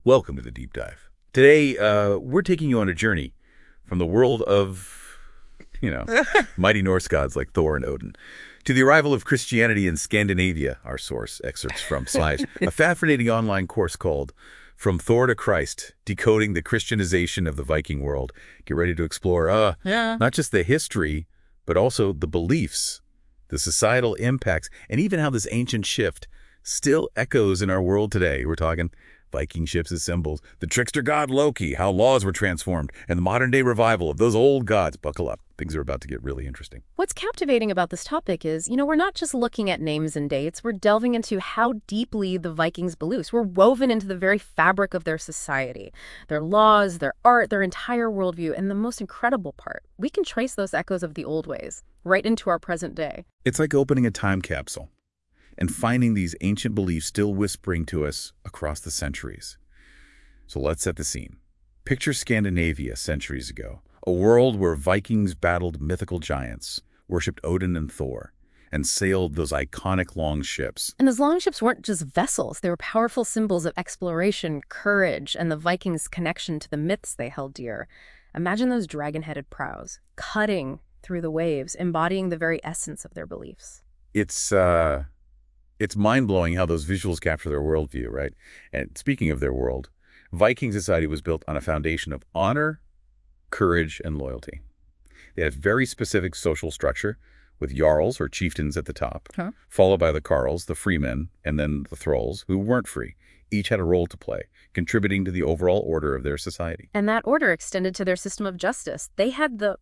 Welcome to the Deep Dive. Today, we're taking you on a journey from the world of, you know, mighty Norse gods like Thor and Odin, to the arrival of Christianity in Scandinavia, our source, excerpts from Slides, a fascinating online course called From Thor to Christ, Decoding the Christianization of the Viking World. Get ready to explore Yeah. not just the history, but also the beliefs, the societal impacts, and even how this ancient shift still echoes in our world today. We're talking Viking ships as symbols, the trickster god Loki, how laws were transformed, and the modern-day revival of those old gods. Buckle up. Things are about to get really interesting. What's captivating about this topic is, we're not just looking at names and dates, we're delving into how deeply the Vikings' beliefs were woven into the very fabric of their society, their laws, their art, their entire worldview, and the most incredible part, we can trace those echoes of the old ways right into our present day. It's like opening a time capsule and finding these ancient beliefs still whispering to us across the centuries. So let's set the scene. Picture Scandinavia centuries ago, a world where Vikings battled mythical giants, worshipped Odin and Thor, and sailed those iconic long ships. And those longships weren't just vessels, they were powerful symbols of exploration, courage, and the Vikings' connection to the myths they held dear. Imagine those dragon-headed prows, cutting through the waves, embodying the very essence of their beliefs. It's mind-blowing how those visuals capture their worldview, right? And speaking of their world, Viking society was built on a foundation of honor, courage, and loyalty. They had a very specific social structure with jarls or chieftains at the top, followed by the carls, the freemen, and then the thralls, who weren't free. Each had a role to play, contributing to the overall order of their society. And that order extended to their system of justice. They had the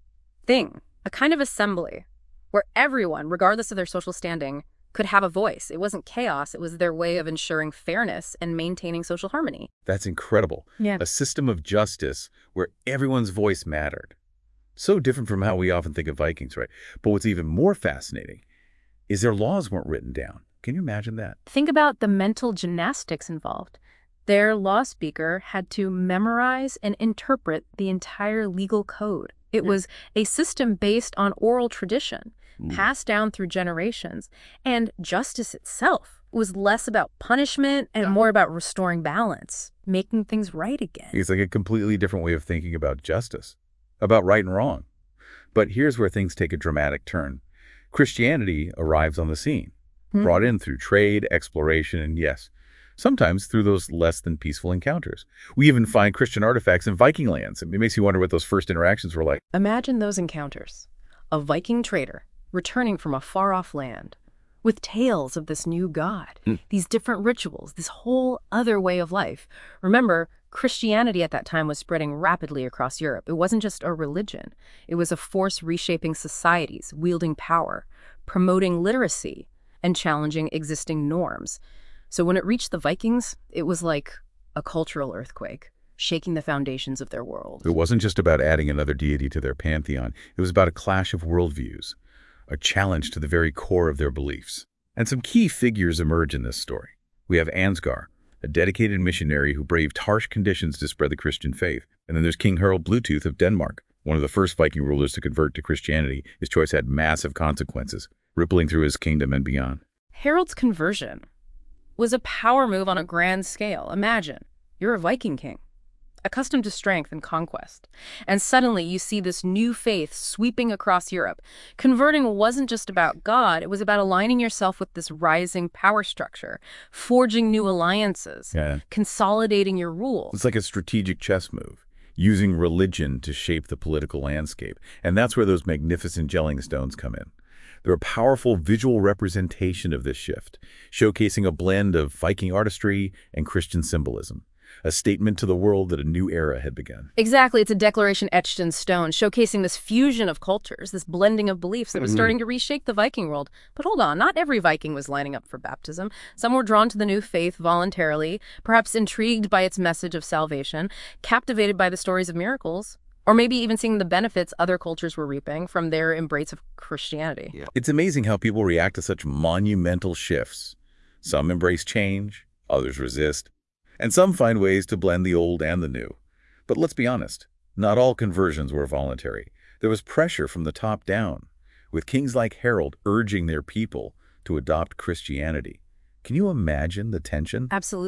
thing, a kind of assembly, where everyone, regardless of their social standing, could have a voice. It wasn't chaos, it was their way of ensuring fairness and maintaining social harmony. That's incredible. Yeah. A system of justice where everyone's voice mattered. So different from how we often think of Vikings, right? But what's even more fascinating is their laws weren't written down. Can you imagine that? Think about the mental gymnastics involved. Their law speaker had to memorize and interpret the entire legal code. It was a system based on oral tradition, passed down through generations. And justice itself was less about punishment and more about restoring balance, making things right again. It's like a completely different way of thinking about justice, about right and wrong. But here's where things take a dramatic turn. Christianity arrives on the scene, brought in through trade, exploration, and yes, sometimes through those less than peaceful encounters. We even find Christian artifacts in Viking lands. It makes you wonder what those first interactions were like. Imagine those encounters. A Viking trader returning from a far-off land with tales of this new god, these different rituals, this whole other way of life. Remember, Christianity at that time was spreading rapidly across Europe. It wasn't just a religion. It was a force reshaping societies, wielding power, promoting literacy, and challenging existing norms. So when it reached the Vikings, it was like a cultural earthquake, shaking the foundations of their world. It wasn't just about adding another deity to their pantheon. It was about a clash of worldviews, a challenge to the very core of their beliefs. And some key figures emerge in this story. We have Ansgar, a dedicated missionary who braved harsh conditions to spread the Christian faith. And then there's King Harald Bluetooth of Denmark, one of the first Viking rulers to convert to Christianity. His choice had massive consequences, rippling through his kingdom and beyond. Harold's conversion was a power move on a grand scale. Imagine, you're a Viking king, accustomed to strength and conquest. And suddenly you see this new faith sweeping across Europe. Converting wasn't just about God, it was about aligning yourself with this rising power structure, forging new alliances, consolidating your rule. It's like a strategic chess move, using religion to shape the political landscape. And that's where those magnificent gelling stones come in. They're a powerful visual representation of this shift, showcasing a blend of Viking artistry and Christian symbolism, a statement to the world that a new era had begun. Exactly, it's a declaration etched in stone, showcasing this fusion of cultures, this blending of beliefs that was starting to reshape the Viking world. But hold on, not every Viking was lining up for baptism. Some were drawn to the new faith voluntarily, perhaps intrigued by its message of salvation, captivated by the stories of miracles, or maybe even seeing the benefits other cultures were reaping from their embrace of Christianity. Yeah. It's amazing how people react to such monumental shifts. Some embrace change, others resist, and some find ways to blend the old and the new. But let's be honest, not all conversions were voluntary. There was pressure from the top down, with kings like Harold urging their people to adopt Christianity. Can you imagine the tension? Absolutely.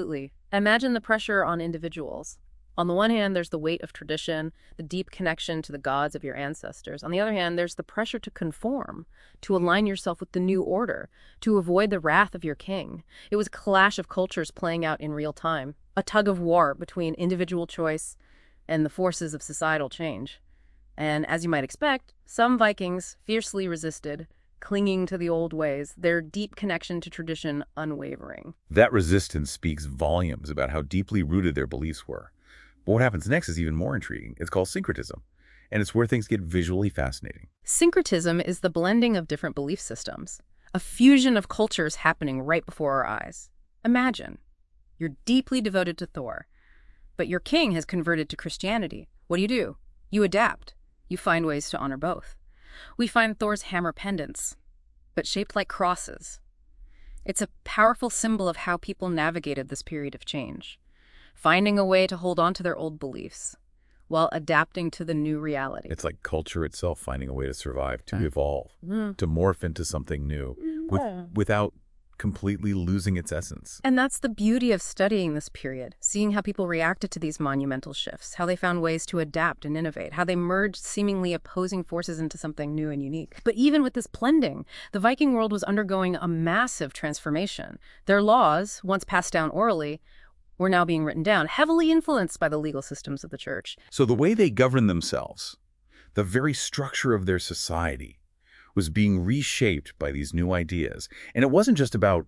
Imagine the pressure on individuals. On the one hand, there's the weight of tradition, the deep connection to the gods of your ancestors. On the other hand, there's the pressure to conform, to align yourself with the new order, to avoid the wrath of your king. It was a clash of cultures playing out in real time, a tug of war between individual choice and the forces of societal change. And as you might expect, some Vikings fiercely resisted, clinging to the old ways, their deep connection to tradition unwavering. That resistance speaks volumes about how deeply rooted their beliefs were. But what happens next is even more intriguing. It's called syncretism, and it's where things get visually fascinating. Syncretism is the blending of different belief systems, a fusion of cultures happening right before our eyes. Imagine, you're deeply devoted to Thor, but your king has converted to Christianity. What do? You adapt. You find ways to honor both. We find Thor's hammer pendants, but shaped like crosses. It's a powerful symbol of how people navigated this period of change, finding a way to hold on to their old beliefs while adapting to the new reality. It's like culture itself finding a way to survive, to evolve, to morph into something new without completely losing its essence. And that's the beauty of studying this period, seeing how people reacted to these monumental shifts, how they found ways to adapt and innovate, how they merged seemingly opposing forces into something new and unique. But even with this blending, the Viking world was undergoing a massive transformation. Their laws, once passed down orally, were now being written down, heavily influenced by the legal systems of the church. So the way they govern themselves, the very structure of their society, was being reshaped by these new ideas. And it wasn't just about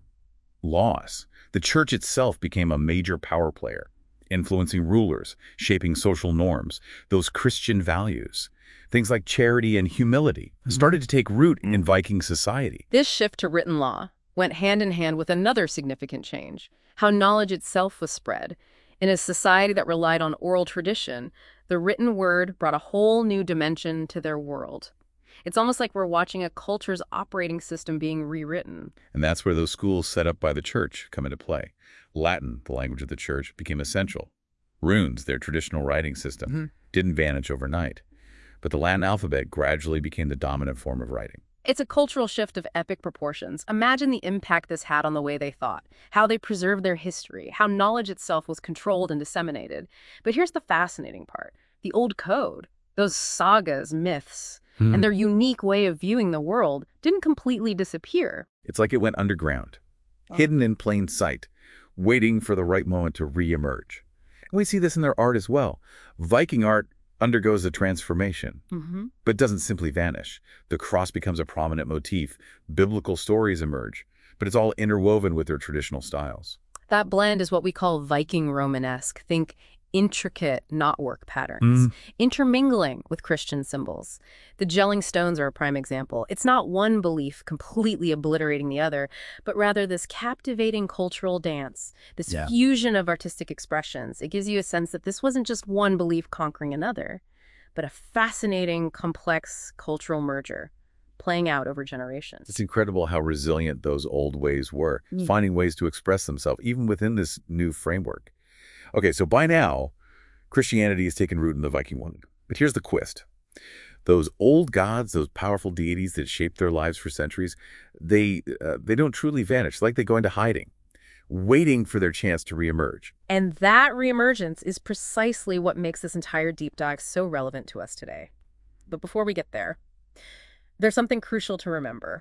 laws. The church itself became a major power player, influencing rulers, shaping social norms. Those Christian values, things like charity and humility, started to take root in Viking society. This shift to written law went hand in hand with another significant change, how knowledge itself was spread. In a society that relied on oral tradition, the written word brought a whole new dimension to their world. It's almost like we're watching a culture's operating system being rewritten. And that's where those schools set up by the church come into play. Latin, the language of the church, became essential. Runes, their traditional writing system, didn't vanish overnight. But the Latin alphabet gradually became the dominant form of writing. It's a cultural shift of epic proportions. Imagine the impact this had on the way they thought, how they preserved their history, how knowledge itself was controlled and disseminated. But here's the fascinating part. The old code, those sagas, myths, and their unique way of viewing the world didn't completely disappear. It's like it went underground, hidden in plain sight, waiting for the right moment to re-emerge. And we see this in their art as well. Viking art undergoes a transformation, but doesn't simply vanish. The cross becomes a prominent motif. Biblical stories emerge, but it's all interwoven with their traditional styles. That blend is what we call Viking Romanesque. Think intricate knotwork patterns, intermingling with Christian symbols. The gelling stones are a prime example. It's not one belief completely obliterating the other, but rather this captivating cultural dance, this fusion of artistic expressions. It gives you a sense that this wasn't just one belief conquering another, but a fascinating, complex cultural merger playing out over generations. It's incredible how resilient those old ways were, finding ways to express themselves, even within this new framework. Okay, so by now, Christianity has taken root in the Viking world. But here's the twist. Those old gods, those powerful deities that shaped their lives for centuries, they don't truly vanish. It's like they go into hiding, waiting for their chance to reemerge. And that reemergence is precisely what makes this entire deep dive so relevant to us today. But before we get there, there's something crucial to remember.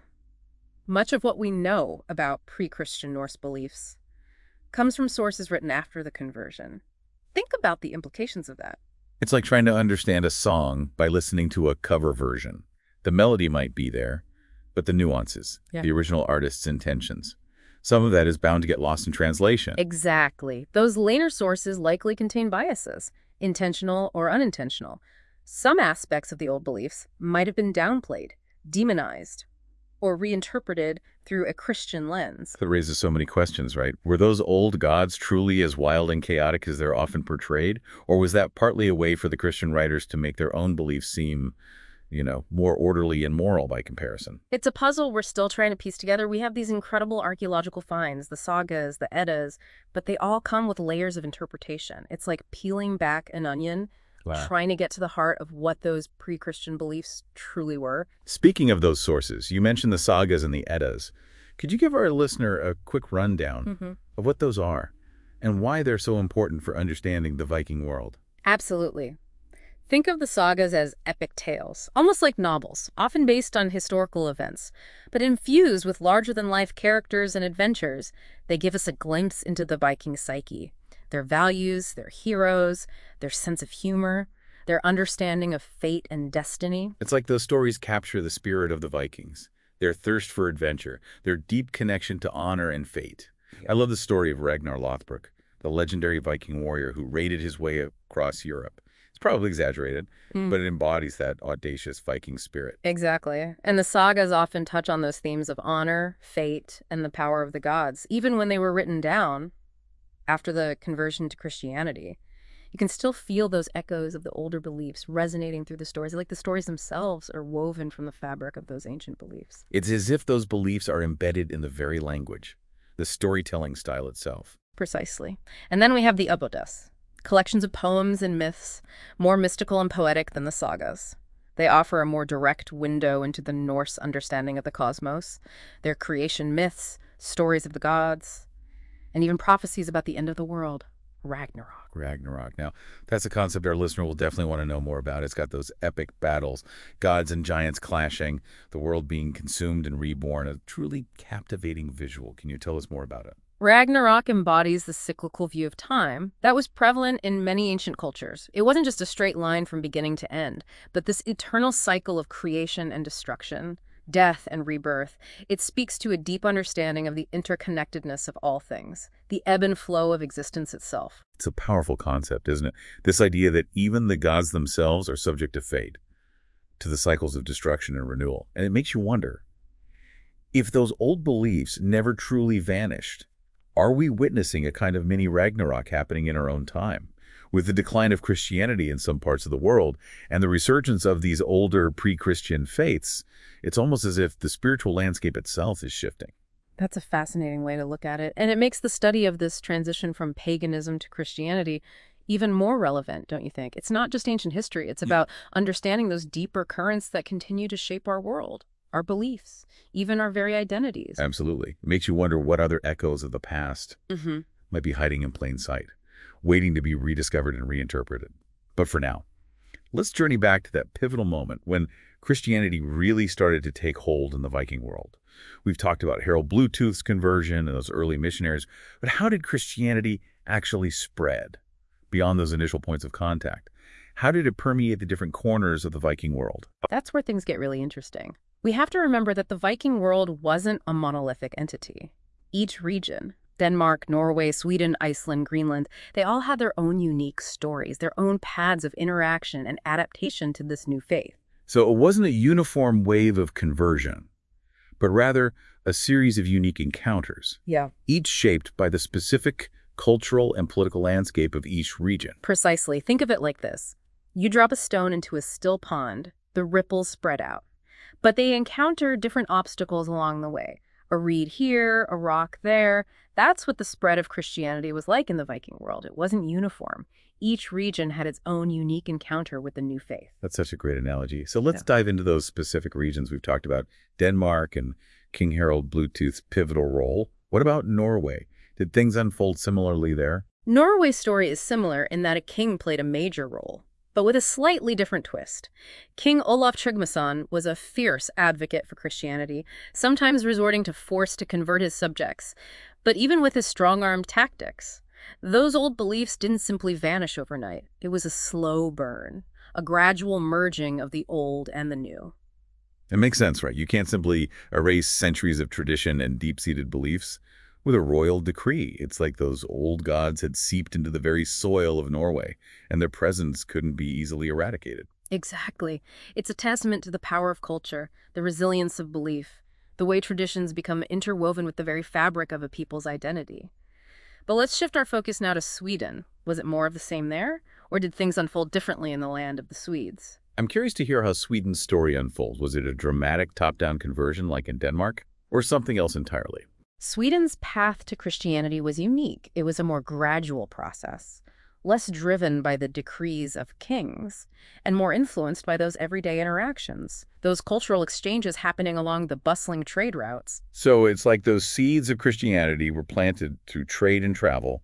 Much of what we know about pre-Christian Norse beliefs comes from sources written after the conversion. Think about the implications of that. It's like trying to understand a song by listening to a cover version. The melody might be there, but the nuances, the original artist's intentions, some of that is bound to get lost in translation. Exactly. Those later sources likely contain biases, intentional or unintentional. Some aspects of the old beliefs might have been downplayed, demonized, or reinterpreted through a Christian lens. That raises so many questions, right? Were those old gods truly as wild and chaotic as they're often portrayed? Or was that partly a way for the Christian writers to make their own beliefs seem, more orderly and moral by comparison? It's a puzzle we're still trying to piece together. We have these incredible archaeological finds, the sagas, the Eddas, but they all come with layers of interpretation. It's like peeling back an onion, trying to get to the heart of what those pre-Christian beliefs truly were. Speaking of those sources, you mentioned the sagas and the Eddas. Could you give our listener a quick rundown of what those are and why they're so important for understanding the Viking world. Absolutely. Think of the sagas as epic tales, almost like novels, often based on historical events, but infused with larger-than-life characters and adventures. They give us a glimpse into the Viking psyche, their values, their heroes, their sense of humor, their understanding of fate and destiny. It's like those stories capture the spirit of the Vikings, their thirst for adventure, their deep connection to honor and fate. I love the story of Ragnar Lothbrok, the legendary Viking warrior who raided his way across Europe. It's probably exaggerated, but it embodies that audacious Viking spirit. Exactly. And the sagas often touch on those themes of honor, fate, and the power of the gods, even when they were written down after the conversion to Christianity. You can still feel those echoes of the older beliefs resonating through the stories, like the stories themselves are woven from the fabric of those ancient beliefs. It's as if those beliefs are embedded in the very language, the storytelling style itself. Precisely. And then we have the Upanishads, collections of poems and myths, more mystical and poetic than the sagas. They offer a more direct window into the Norse understanding of the cosmos, their creation myths, stories of the gods, and even prophecies about the end of the world, Ragnarok. Ragnarok. Now, that's a concept our listener will definitely want to know more about. It's got those epic battles, gods and giants clashing, the world being consumed and reborn, a truly captivating visual. Can you tell us more about it? Ragnarok embodies the cyclical view of time that was prevalent in many ancient cultures. It wasn't just a straight line from beginning to end, but this eternal cycle of creation and destruction, death and rebirth. It speaks to a deep understanding of the interconnectedness of all things, the ebb and flow of existence itself. It's a powerful concept, isn't it? This idea that even the gods themselves are subject to fate, to the cycles of destruction and renewal. And it makes you wonder, if those old beliefs never truly vanished, are we witnessing a kind of mini Ragnarok happening in our own time? With the decline of Christianity in some parts of the world and the resurgence of these older pre-Christian faiths, it's almost as if the spiritual landscape itself is shifting. That's a fascinating way to look at it. And it makes the study of this transition from paganism to Christianity even more relevant, don't you think? It's not just ancient history. It's about understanding those deeper currents that continue to shape our world, our beliefs, even our very identities. Absolutely. It makes you wonder what other echoes of the past might be hiding in plain sight, waiting to be rediscovered and reinterpreted. But for now, let's journey back to that pivotal moment when Christianity really started to take hold in the Viking world. We've talked about Harold Bluetooth's conversion and those early missionaries, but how did Christianity actually spread beyond those initial points of contact? How did it permeate the different corners of the Viking world? That's where things get really interesting. We have to remember that the Viking world wasn't a monolithic entity. Each region, Denmark, Norway, Sweden, Iceland, Greenland, they all had their own unique stories, their own paths of interaction and adaptation to this new faith. So it wasn't a uniform wave of conversion, but rather a series of unique encounters, each shaped by the specific cultural and political landscape of each region. Precisely. Think of it like this. You drop a stone into a still pond, the ripples spread out. But they encounter different obstacles along the way. A reed here, a rock there. That's what the spread of Christianity was like in the Viking world. It wasn't uniform. Each region had its own unique encounter with the new faith. That's such a great analogy. So let's dive into those specific regions we've talked about. Denmark and King Harold Bluetooth's pivotal role. What about Norway? Did things unfold similarly there? Norway's story is similar in that a king played a major role, but with a slightly different twist. King Olaf Tryggvason was a fierce advocate for Christianity, sometimes resorting to force to convert his subjects. But even with his strong-armed tactics, those old beliefs didn't simply vanish overnight. It was a slow burn, a gradual merging of the old and the new. It makes sense, right? You can't simply erase centuries of tradition and deep-seated beliefs with a royal decree. It's like those old gods had seeped into the very soil of Norway, and their presence couldn't be easily eradicated. Exactly. It's a testament to the power of culture, the resilience of belief, the way traditions become interwoven with the very fabric of a people's identity. But let's shift our focus now to Sweden. Was it more of the same there, or did things unfold differently in the land of the Swedes? I'm curious to hear how Sweden's story unfolds. Was it a dramatic top-down conversion like in Denmark, or something else entirely? Sweden's path to Christianity was unique. It was a more gradual process, less driven by the decrees of kings, and more influenced by those everyday interactions, those cultural exchanges happening along the bustling trade routes. So it's like those seeds of Christianity were planted through trade and travel,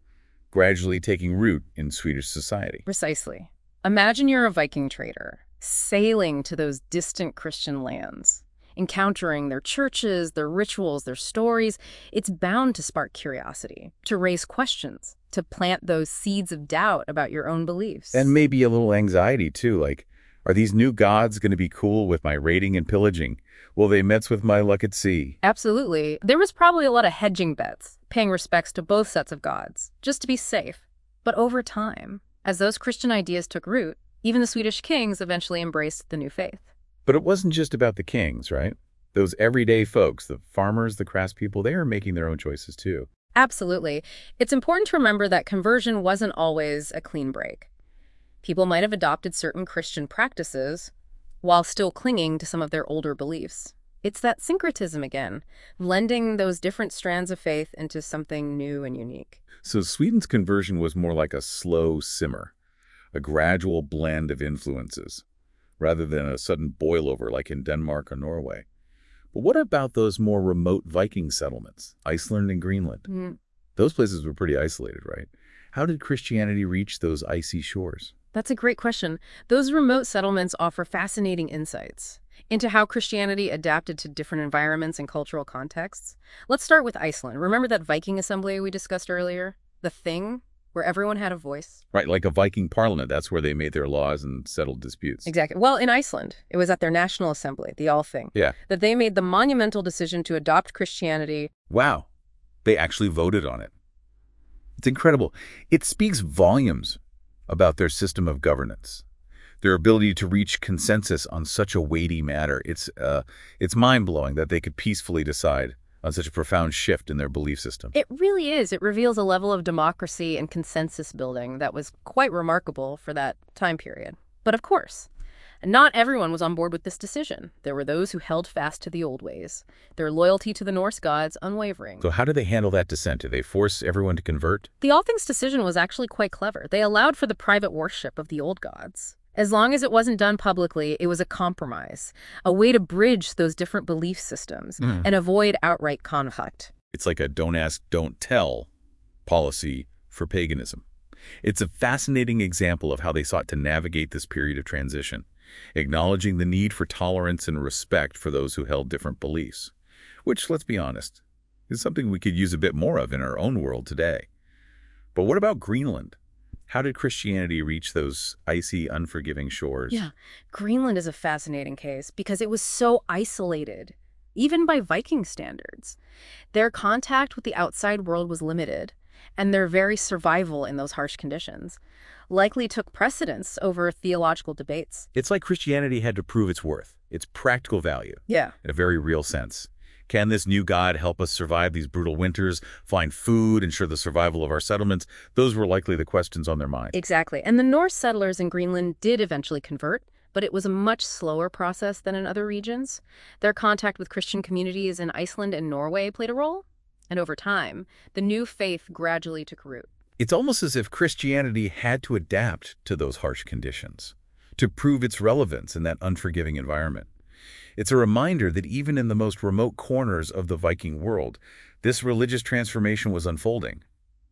gradually taking root in Swedish society. Precisely. Imagine you're a Viking trader, sailing to those distant Christian lands, encountering their churches, their rituals, their stories. It's bound to spark curiosity, to raise questions, to plant those seeds of doubt about your own beliefs. And maybe a little anxiety, too, like, are these new gods going to be cool with my raiding and pillaging? Will they mess with my luck at sea? Absolutely. There was probably a lot of hedging bets, paying respects to both sets of gods, just to be safe. But over time, as those Christian ideas took root, even the Swedish kings eventually embraced the new faith. But it wasn't just about the kings, right? Those everyday folks, the farmers, the craftspeople, they are making their own choices too. Absolutely. It's important to remember that conversion wasn't always a clean break. People might have adopted certain Christian practices while still clinging to some of their older beliefs. It's that syncretism again, blending those different strands of faith into something new and unique. So Sweden's conversion was more like a slow simmer, a gradual blend of influences, rather than a sudden boil-over like in Denmark or Norway. But what about those more remote Viking settlements, Iceland and Greenland? Those places were pretty isolated, right? How did Christianity reach those icy shores? That's a great question. Those remote settlements offer fascinating insights into how Christianity adapted to different environments and cultural contexts. Let's start with Iceland. Remember that Viking assembly we discussed earlier? The thing where everyone had a voice? Right, like a Viking parliament. That's where they made their laws and settled disputes. Exactly. Well, in Iceland, it was at their national assembly, the Althing, Yeah. that they made the monumental decision to adopt Christianity. Wow. They actually voted on it. It's incredible. It speaks volumes about their system of governance, their ability to reach consensus on such a weighty matter. It's mind-blowing that they could peacefully decide on such a profound shift in their belief system. It really is. It reveals a level of democracy and consensus building that was quite remarkable for that time period. But of course, not everyone was on board with this decision. There were those who held fast to the old ways, their loyalty to the Norse gods unwavering. So how do they handle that dissent? Do they force everyone to convert? The Althing's decision was actually quite clever. They allowed for the private worship of the old gods. As long as it wasn't done publicly, it was a compromise, a way to bridge those different belief systems and avoid outright conflict. It's like a don't ask, don't tell policy for paganism. It's a fascinating example of how they sought to navigate this period of transition, acknowledging the need for tolerance and respect for those who held different beliefs, which, let's be honest, is something we could use a bit more of in our own world today. But what about Greenland? How did Christianity reach those icy, unforgiving shores? Yeah, Greenland is a fascinating case because it was so isolated, even by Viking standards. Their contact with the outside world was limited, and their very survival in those harsh conditions likely took precedence over theological debates. It's like Christianity had to prove its worth, its practical value, Yeah. in a very real sense. Can this new God help us survive these brutal winters, find food, ensure the survival of our settlements? Those were likely the questions on their mind. Exactly. And the Norse settlers in Greenland did eventually convert, but it was a much slower process than in other regions. Their contact with Christian communities in Iceland and Norway played a role. And over time, the new faith gradually took root. It's almost as if Christianity had to adapt to those harsh conditions, to prove its relevance in that unforgiving environment. It's a reminder that even in the most remote corners of the Viking world, this religious transformation was unfolding,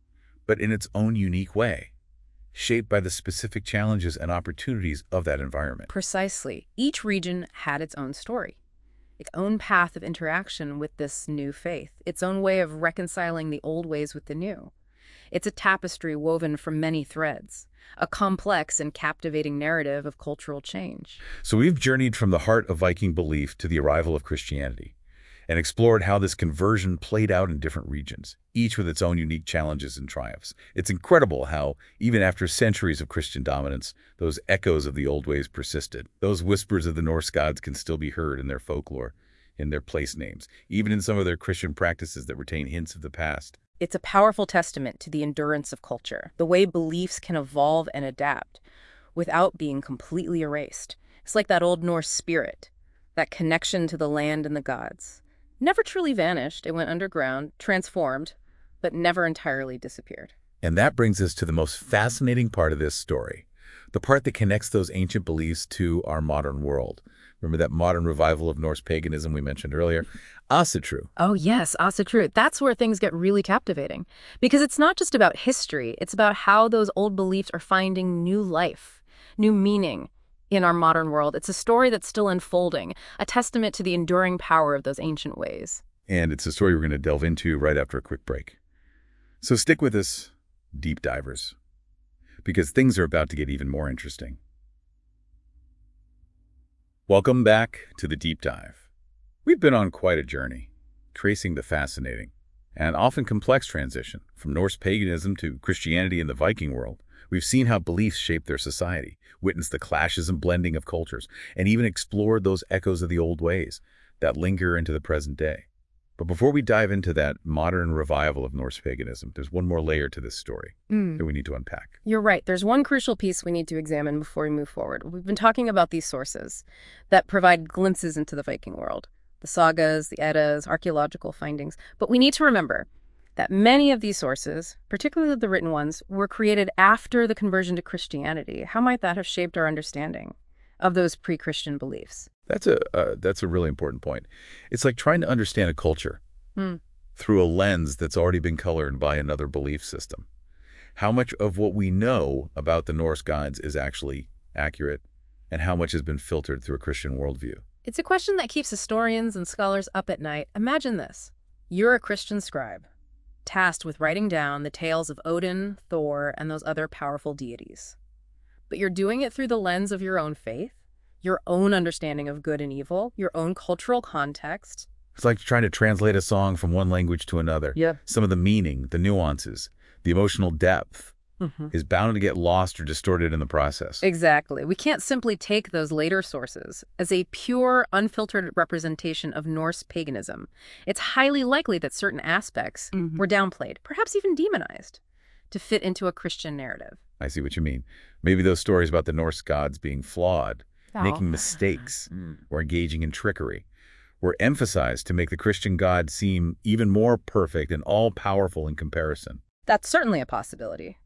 but in its own unique way, shaped by the specific challenges and opportunities of that environment. Precisely. Each region had its own story, its own path of interaction with this new faith, its own way of reconciling the old ways with the new. It's a tapestry woven from many threads, a complex and captivating narrative of cultural change. So we've journeyed from the heart of Viking belief to the arrival of Christianity and explored how this conversion played out in different regions, each with its own unique challenges and triumphs. It's incredible how, even after centuries of Christian dominance, those echoes of the old ways persisted. Those whispers of the Norse gods can still be heard in their folklore, in their place names, even in some of their Christian practices that retain hints of the past. It's a powerful testament to the endurance of culture, the way beliefs can evolve and adapt without being completely erased. It's like that old Norse spirit, that connection to the land and the gods. Never truly vanished. It went underground, transformed, but never entirely disappeared. And that brings us to the most fascinating part of this story, the part that connects those ancient beliefs to our modern world, Remember that modern revival of Norse paganism we mentioned earlier? Asatru. Oh yes, Asatru. That's where things get really captivating. Because it's not just about history, it's about how those old beliefs are finding new life, new meaning in our modern world. It's a story that's still unfolding, a testament to the enduring power of those ancient ways. And it's a story we're going to delve into right after a quick break. So stick with us, deep divers, because things are about to get even more interesting. Welcome back to the Deep Dive. We've been on quite a journey, tracing the fascinating and often complex transition from Norse paganism to Christianity in the Viking world. We've seen how beliefs shape their society, witnessed the clashes and blending of cultures, and even explored those echoes of the old ways that linger into the present day. But before we dive into that modern revival of Norse paganism, there's one more layer to this story that we need to unpack. You're right. There's one crucial piece we need to examine before we move forward. We've been talking about these sources that provide glimpses into the Viking world. The sagas, the Eddas, archaeological findings. But we need to remember that many of these sources, particularly the written ones, were created after the conversion to Christianity. How might that have shaped our understanding of those pre-Christian beliefs? That's a really important point. It's like trying to understand a culture through a lens that's already been colored by another belief system. How much of what we know about the Norse gods is actually accurate, and how much has been filtered through a Christian worldview? It's a question that keeps historians and scholars up at night. Imagine this. You're a Christian scribe, tasked with writing down the tales of Odin, Thor, and those other powerful deities. But you're doing it through the lens of your own faith, your own understanding of good and evil, your own cultural context. It's like trying to translate a song from one language to another. Yeah. Some of the meaning, the nuances, the emotional depth is bound to get lost or distorted in the process. Exactly. We can't simply take those later sources as a pure, unfiltered representation of Norse paganism. It's highly likely that certain aspects were downplayed, perhaps even demonized, to fit into a Christian narrative. I see what you mean. Maybe those stories about the Norse gods being flawed, making mistakes, or engaging in trickery were emphasized to make the Christian God seem even more perfect and all-powerful in comparison. That's certainly a possibility.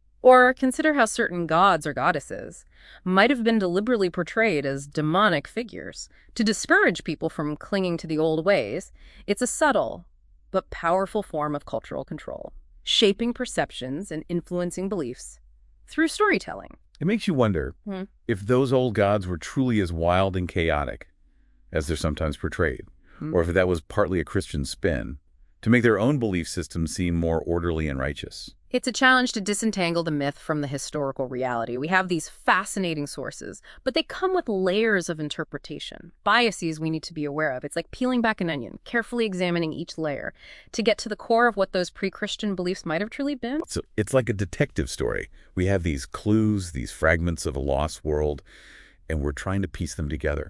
Or consider how certain gods or goddesses might have been deliberately portrayed as demonic figures to discourage people from clinging to the old ways. It's a subtle but powerful form of cultural control, shaping perceptions and influencing beliefs through storytelling. It makes you wonder if those old gods were truly as wild and chaotic as they're sometimes portrayed, or if that was partly a Christian spin to make their own belief system seem more orderly and righteous. It's a challenge to disentangle the myth from the historical reality. We have these fascinating sources, but they come with layers of interpretation, biases we need to be aware of. It's like peeling back an onion, carefully examining each layer to get to the core of what those pre-Christian beliefs might have truly been. So it's like a detective story. We have these clues, these fragments of a lost world, and we're trying to piece them together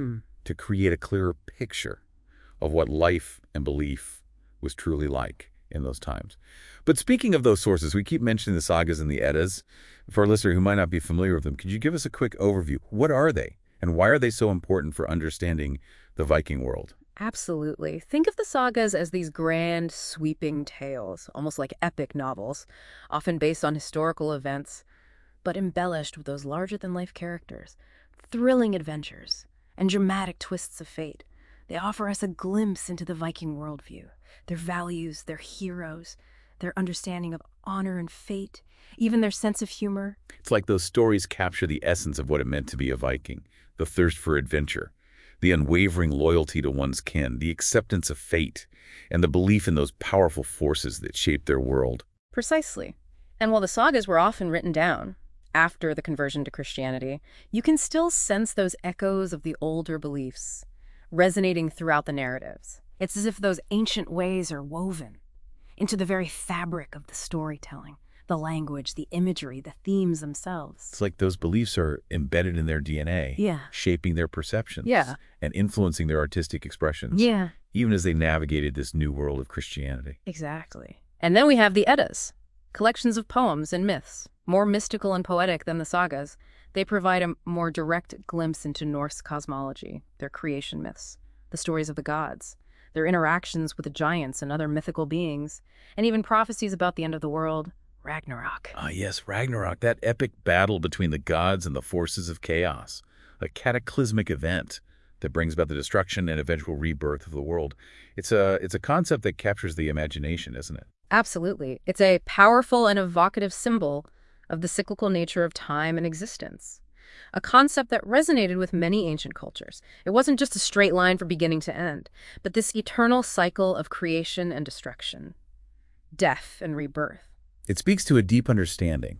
to create a clearer picture of what life and belief was truly like in those times. But speaking of those sources, we keep mentioning the sagas and the Eddas. For our listener who might not be familiar with them, could you give us a quick overview? What are they, and why are they so important for understanding the Viking world? Absolutely. Think of the sagas as these grand, sweeping tales, almost like epic novels, often based on historical events, but embellished with those larger-than-life characters, thrilling adventures, and dramatic twists of fate. They offer us a glimpse into the Viking worldview, their values, their heroes, their understanding of honor and fate, even their sense of humor. It's like those stories capture the essence of what it meant to be a Viking, the thirst for adventure, the unwavering loyalty to one's kin, the acceptance of fate, and the belief in those powerful forces that shaped their world. Precisely. And while the sagas were often written down after the conversion to Christianity, you can still sense those echoes of the older beliefs resonating throughout the narratives. It's as if those ancient ways are woven into the very fabric of the storytelling, the language, the imagery, the themes themselves. It's like those beliefs are embedded in their DNA, shaping their perceptions and influencing their artistic expressions, even as they navigated this new world of Christianity. Exactly. And then we have the Eddas, collections of poems and myths, more mystical and poetic than the sagas. They provide a more direct glimpse into Norse cosmology, their creation myths, the stories of the gods, their interactions with the giants and other mythical beings, and even prophecies about the end of the world, Ragnarok. Ah, yes, Ragnarok, that epic battle between the gods and the forces of chaos. a cataclysmic event that brings about the destruction and eventual rebirth of the world. It's a concept that captures the imagination, isn't it? Absolutely. It's a powerful and evocative symbol of the cyclical nature of time and existence, a concept that resonated with many ancient cultures. It wasn't just a straight line from beginning to end, but this eternal cycle of creation and destruction, death and rebirth. It speaks to a deep understanding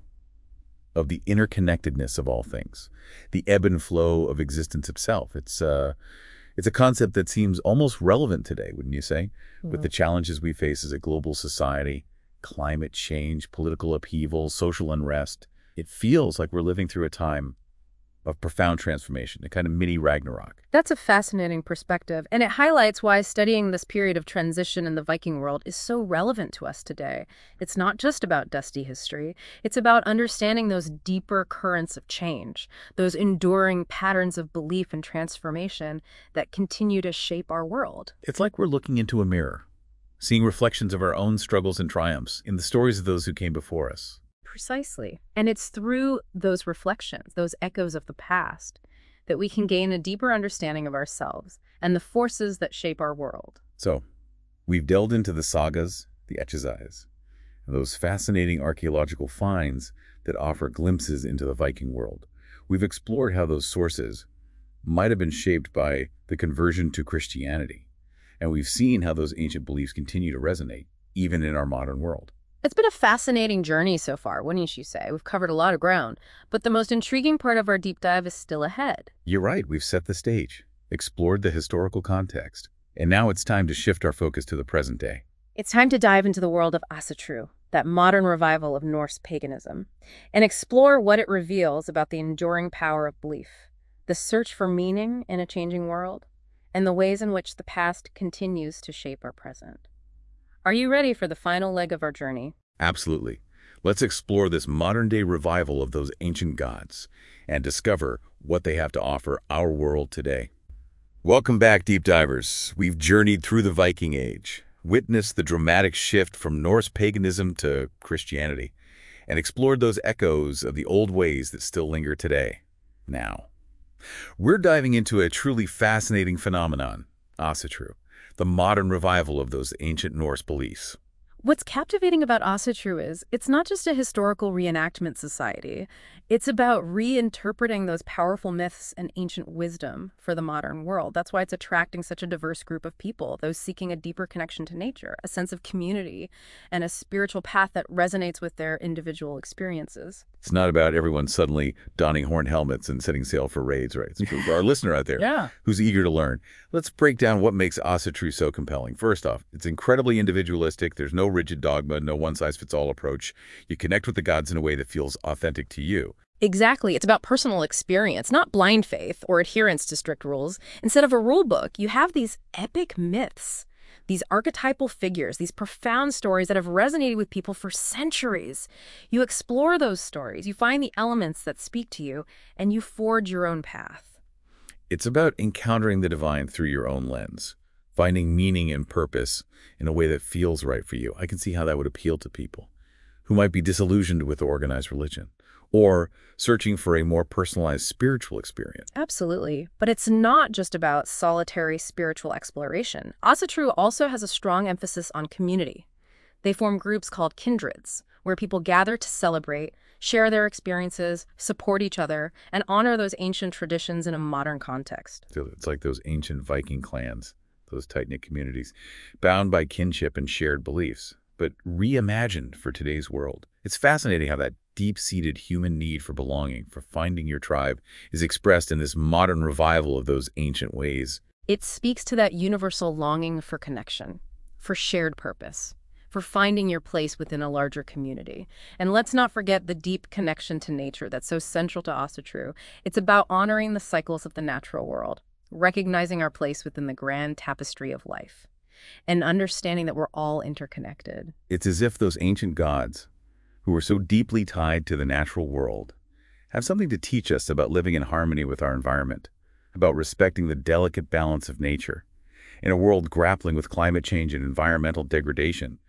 of the interconnectedness of all things, the ebb and flow of existence itself. It's a concept that seems almost relevant today, wouldn't you say? With the challenges we face as a global society, climate change, political upheaval, social unrest. It feels like we're living through a time of profound transformation, a kind of mini Ragnarok. That's a fascinating perspective, and it highlights why studying this period of transition in the Viking world is so relevant to us today. It's not just about dusty history. It's about understanding those deeper currents of change, those enduring patterns of belief and transformation that continue to shape our world. It's like we're looking into a mirror, seeing reflections of our own struggles and triumphs in the stories of those who came before us. Precisely. And it's through those reflections, those echoes of the past, that we can gain a deeper understanding of ourselves and the forces that shape our world. So, we've delved into the sagas, the Echezais, and those fascinating archaeological finds that offer glimpses into the Viking world. We've explored how those sources might have been shaped by the conversion to Christianity, and we've seen how those ancient beliefs continue to resonate, even in our modern world. It's been a fascinating journey so far, wouldn't you say? We've covered a lot of ground, but the most intriguing part of our deep dive is still ahead. You're right, we've set the stage, explored the historical context, and now it's time to shift our focus to the present day. It's time to dive into the world of Asatru, that modern revival of Norse paganism, and explore what it reveals about the enduring power of belief, the search for meaning in a changing world, and the ways in which the past continues to shape our present. Are you ready for the final leg of our journey? Absolutely. Let's explore this modern-day revival of those ancient gods and discover what they have to offer our world today. Welcome back, deep divers. We've journeyed through the Viking Age, witnessed the dramatic shift from Norse paganism to Christianity, and explored those echoes of the old ways that still linger today. Now, we're diving into a truly fascinating phenomenon, Asatru, the modern revival of those ancient Norse beliefs. What's captivating about Asatru is it's not just a historical reenactment society. It's about reinterpreting those powerful myths and ancient wisdom for the modern world. That's why it's attracting such a diverse group of people, those seeking a deeper connection to nature, a sense of community, and a spiritual path that resonates with their individual experiences. It's not about everyone suddenly donning horn helmets and setting sail for raids, right? It's for our listener out there who's eager to learn. Let's break down what makes Asatru so compelling. First off, it's incredibly individualistic. There's no rigid dogma, no one-size-fits-all approach. You connect with the gods in a way that feels authentic to you. Exactly. It's about personal experience, not blind faith or adherence to strict rules. Instead of a rule book, you have these epic myths, these archetypal figures, these profound stories that have resonated with people for centuries. You explore those stories, you find the elements that speak to you, and you forge your own path. It's about encountering the divine through your own lens, finding meaning and purpose in a way that feels right for you. I can see how that would appeal to people who might be disillusioned with organized religion or searching for a more personalized spiritual experience. Absolutely. But it's not just about solitary spiritual exploration. Asatru also has a strong emphasis on community. They form groups called kindreds, where people gather to celebrate, share their experiences, support each other, and honor those ancient traditions in a modern context. It's like those ancient Viking clans, those tight-knit communities, bound by kinship and shared beliefs, but reimagined for today's world. It's fascinating how that deep-seated human need for belonging, for finding your tribe, is expressed in this modern revival of those ancient ways. It speaks to that universal longing for connection, for shared purpose, for finding your place within a larger community. And let's not forget the deep connection to nature that's so central to Asatru. It's about honoring the cycles of the natural world, recognizing our place within the grand tapestry of life, and understanding that we're all interconnected. It's as if those ancient gods, who are so deeply tied to the natural world, have something to teach us about living in harmony with our environment, about respecting the delicate balance of nature. In a world grappling with climate change and environmental degradation,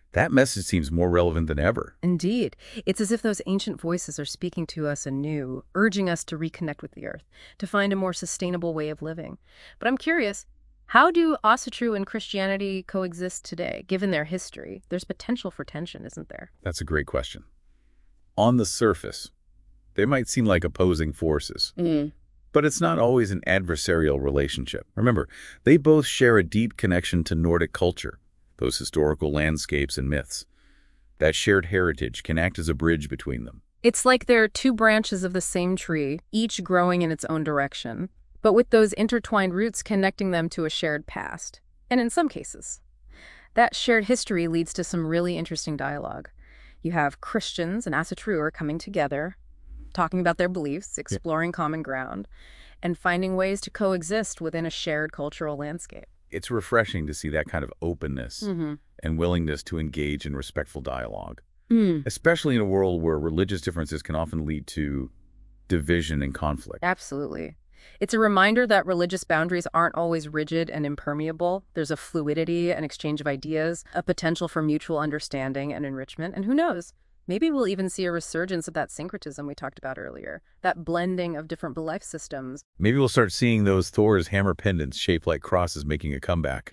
That message seems more relevant than ever. Indeed. It's as if those ancient voices are speaking to us anew, urging us to reconnect with the Earth, to find a more sustainable way of living. But I'm curious, how do Asatru and Christianity coexist today, given their history? There's potential for tension, isn't there? That's a great question. On the surface, they might seem like opposing forces. But it's not always an adversarial relationship. Remember, they both share a deep connection to Nordic culture, those historical landscapes and myths. That shared heritage can act as a bridge between them. It's like there are two branches of the same tree, each growing in its own direction, but with those intertwined roots connecting them to a shared past. And in some cases, that shared history leads to some really interesting dialogue. You have Christians and Asatru are coming together, talking about their beliefs, exploring common ground, and finding ways to coexist within a shared cultural landscape. It's refreshing to see that kind of openness and willingness to engage in respectful dialogue, especially in a world where religious differences can often lead to division and conflict. Absolutely. It's a reminder that religious boundaries aren't always rigid and impermeable. There's a fluidity and exchange of ideas, a potential for mutual understanding and enrichment, and who knows? Maybe we'll even see a resurgence of that syncretism we talked about earlier, that blending of different belief systems. Maybe we'll start seeing those Thor's hammer pendants shaped like crosses making a comeback.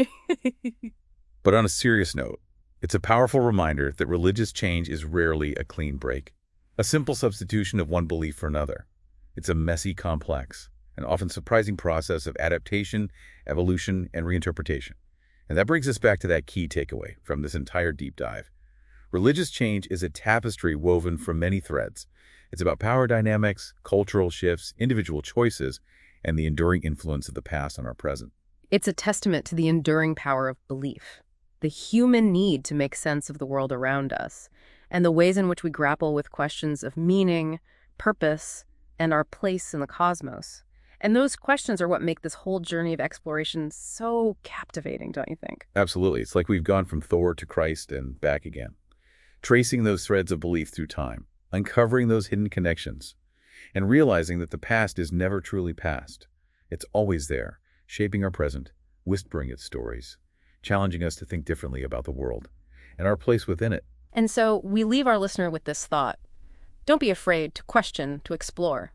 But on a serious note, it's a powerful reminder that religious change is rarely a clean break, a simple substitution of one belief for another. It's a messy, complex, and often surprising process of adaptation, evolution, and reinterpretation. And that brings us back to that key takeaway from this entire deep dive. Religious change is a tapestry woven from many threads. It's about power dynamics, cultural shifts, individual choices, and the enduring influence of the past on our present. It's a testament to the enduring power of belief, the human need to make sense of the world around us, and the ways in which we grapple with questions of meaning, purpose, and our place in the cosmos. And those questions are what make this whole journey of exploration so captivating, don't you think? Absolutely. It's like we've gone from Thor to Christ and back again, tracing those threads of belief through time, uncovering those hidden connections, and realizing that the past is never truly past. It's always there, shaping our present, whispering its stories, challenging us to think differently about the world and our place within it. And so we leave our listener with this thought. Don't be afraid to question, to explore,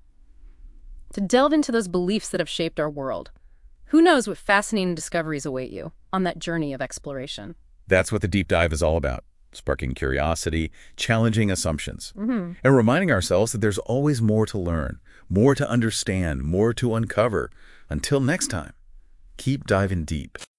to delve into those beliefs that have shaped our world. Who knows what fascinating discoveries await you on that journey of exploration? That's what the deep dive is all about. Sparking curiosity, challenging assumptions, and reminding ourselves that there's always more to learn, more to understand, more to uncover. Until next time, keep diving deep.